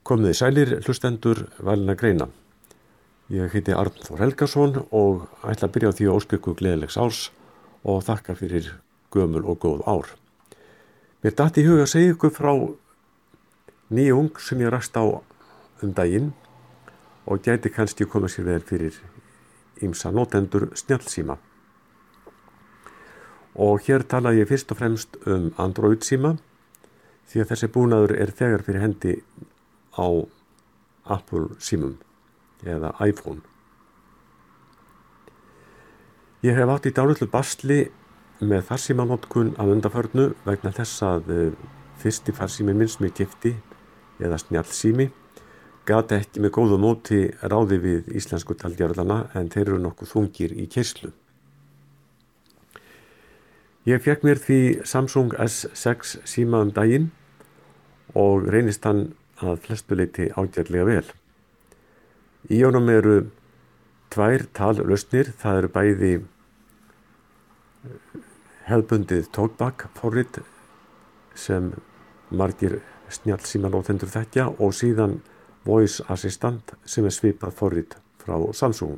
Komið þið sælir hlustendur Valina greina. Ég heiti Arnþór Helgason og ætla að byrja á því að óska ykkur gleðilegs árs og þakka fyrir gömul og góð ár. Mér datt í hug að segja ykkur frá nýjung sem ég rakst á daginn og gæti kannski komið sér vel fyrir ýmsa notendur snjallsíma. Og hér tala ég fyrst og fremst Android síma því að þessi búnaður þegar fyrir hendi á Apple símum eða iPhone. Ég hef átt í dálitlu basli með farsímanotkun að undanförnu vegna þess að fyrsti farsíminn minn sem ég keypti eða snjallsími gat ekki með góðu móti ráði við íslensku talgerðlana en þeir eru nokkuð þungir í keyslu. Ég fékk mér því Samsung S6 síma daginn og reynist hann að flestu leyti ágætlega vel. Í honum eru tvær tallausnir, það eru bæði hefðbundið talkback forrit sem margir snjallsímanotendur þekkja og síðan voice assistant sem svipað forrit frá Samsung.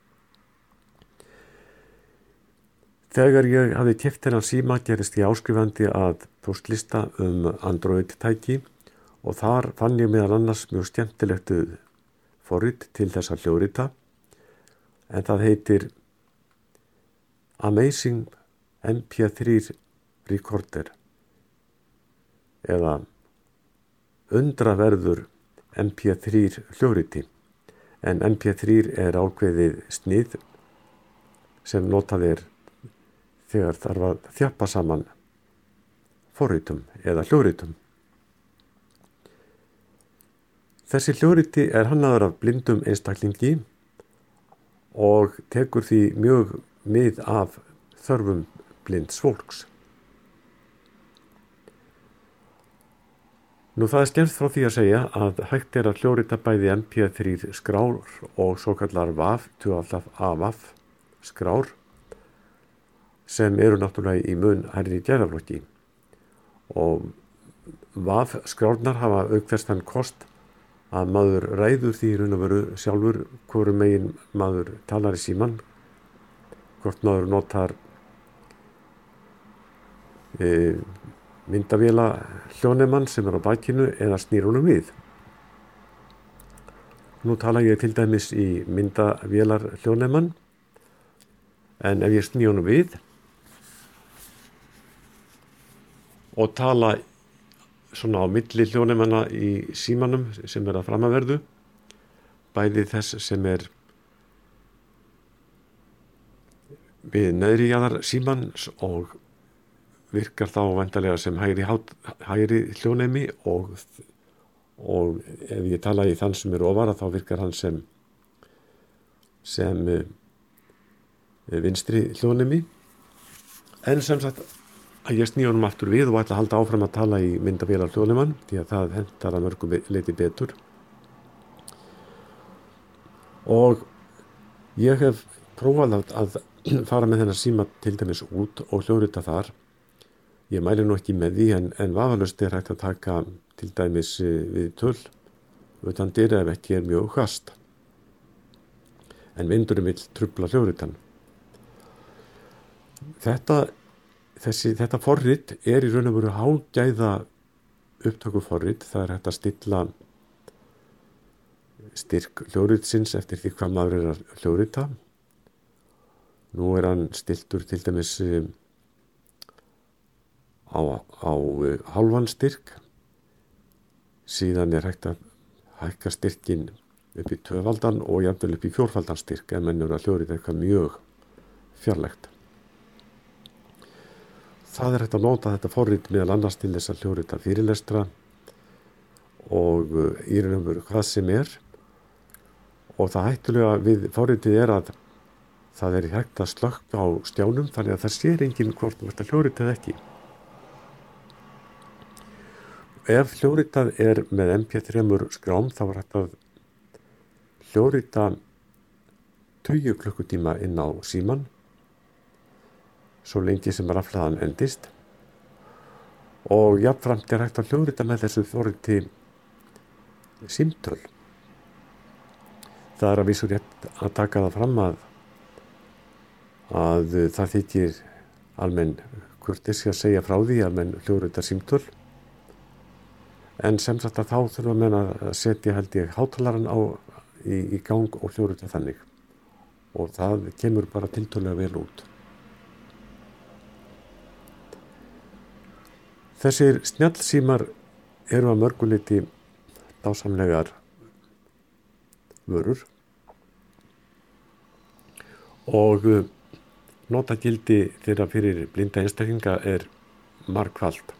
Þegar ég hafði keypt þennan síma gerist ég áskrifandi að póstlista Android tæki og þar fann ég meðal annars mjög skemmtilegt forrit til þess að hljóðrita en það heitir Amazing MP3 Recorder eða undraverður MP3 hljóðriti en MP3 ákveðið snið sem notað þegar þarf að þjappa saman forritum eða hljóðritum. Þessi hljóðriti hannaður af blindum einstaklingi og tekur því mjög mið af þörfum blinds fólks. Nú það skemmst frá því að segja að hægt að hljóðrita bæði MP3 skrár og svokallar WAV, AWAV skrár sem eru náttúrulega í mun hærri gerðarflokki og WAV skrárnar hafa auk þess þann kost að maður ræður því í raun og veru sjálfur hvoru megin maður talar í símann, hvort maður notar myndavéla hljóðnemann sem á bakinu eða snýr honum við. Nú tala ég til dæmis í myndavélar hljóðnemann en ef ég sný honum við og tala svona á milli hljóðnemanna í símanum sem að framaverðu, bæði þess sem við neðri jaðar símans og virkar þá væntanlega sem hægri hljóðnemi og ef ég tala í þann sem ofara þá virkar hann sem vinstri hljóðnemi en sem sagt að ég sný honum aftur við og ætla að halda áfram að tala í myndavélar hljóðnemann því að það hentar að mörgum leyti betur. Og ég hef prófað að fara með þennan síma til dæmis út og hljóðrita þar. Ég mæli nú ekki með því en vafalaust hægt að taka til dæmis við töl utan dyra ef ekki mjög hvasst. En vindurinn vill trufla hljóðritan. Þetta forrit í raun og veru hágæða upptökuforrit. Það hægt að stilla styrk hljóðritsins eftir því hvað maður að hljóðrita. Nú hann stilltur til dæmis á hálfan styrk. Síðan hægt að hækka styrkin upp í tvöfaldan og jafnvel upp í fjórfaldan styrk ef menn eru að hljóðrita eitthvað mjög fjarlægt. Það hægt að nota þetta forrit meðal annars til þess að hljóðrita fyrirlestra og í raun og veru hvað sem og það hættulega við forritið að það hægt að slökkva á stjánum þannig að það sér enginn hvort þú ert að hljóðrita eða ekki. Ef hljóðritað með MP3 skrám þá hægt að hljóðrita 20 klukkutíma inn á símann svo lengi sem rafhlaðan endist og jafnframt hægt að hljóðrita með þessu forriti símtöl. Það að vísu rétt að taka það fram að það þykir almenn kurteisi að segja frá því að menn hljóðrita símtöl, en sem sagt að þá þurfa menn að setja held ég hátalaran í gang og hljóðrita þannig, og það kemur bara tiltölulega vel út. Þessir snjallsímar eru að mörgu leyti dásamlegar vörur og notagildi þeirra fyrir blinda einstaklinga er margfalt.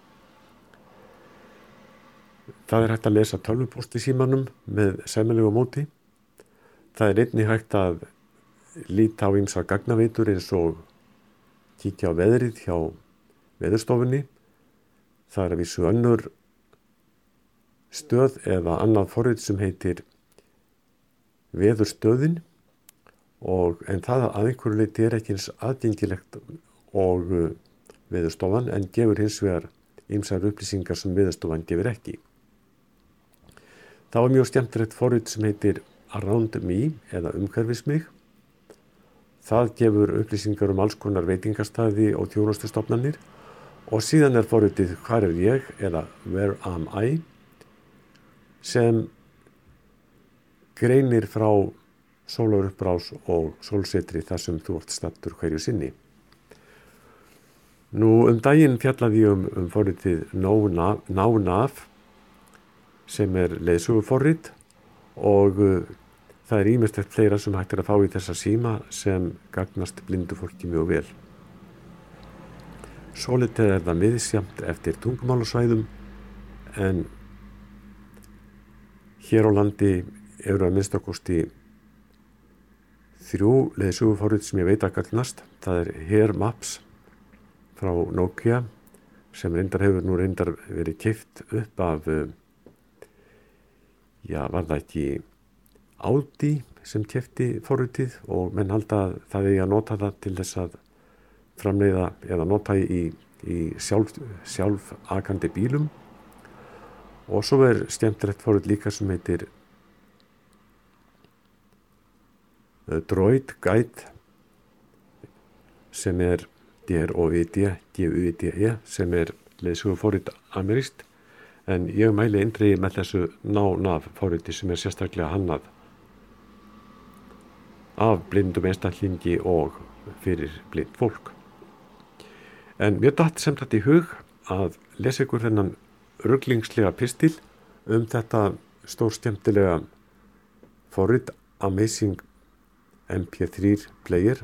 Það er hægt að lesa tölvupóst í símanum með sæmilegu móti. Það er einnig hægt að líta á ýmsar gagnaveitur eins og kíkja á veðrið hjá veðurstofunni. Það er að vísu önnur stöð eða annað forrit sem heitir Veðurstöðin, en það að einhverju leyti er ekki eins aðgengilegt og Veðurstofan, en gefur hins vegar ýmsar upplýsingar sem Veðurstofan gefur ekki. Það var mjög skemmtilegt forrit sem heitir Around Me eða Umhverfis mig. Það gefur upplýsingar alls konar veitingastaði og þjónustustofnanir, og síðan er forritið Hvar er ég eða Where am I, sem greinir frá sólarupprás og sólsetri þar sem þú ert staddur hverju sinni. Nú daginn fjallaði ég forritið NowNav, sem er leiðsöguforrit, og það er ýmislegt fleira sem hægt er að fá í þessa síma sem gagnast blindu fólki mjög vel. Svolítið er það misjafnt eftir tungumálasvæðum, en hér á landi eru að minnstakosti 3 leiðsöguforrit sem ég veit að gagnast. Það er Here Maps frá Nokia, sem hefur verið keypt upp af var það ekki Audi sem keypti forritið, og menn halda að það eigi að nota það til þess að framleiða eða nota í sjálfakandi bílum. Og svo er skemmtilegt forrit líka sem heitir Droid Guide, sem er DROID, sem er leiðsöguforrit amerískt, en ég mæli eindregið með þessu NowNav forriti sem er sérstaklega hannað af blindum einstaklingi og fyrir blind fólk. En mér datt sem þetta í hug að lesa ykkur þennan ruglingslega pistil þetta stórskemmtilega forrit Amazing MP3 Player.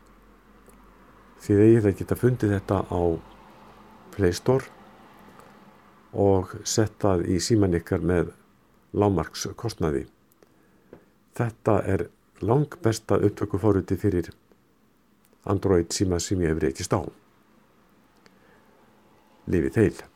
Þið eigið að geta fundið þetta á Play Store og settað í síman ykkar með lágmarkskostnaði. Þetta er langbesta upptökuforriti fyrir Android síma sem ég hef rekist á. Lifið heil!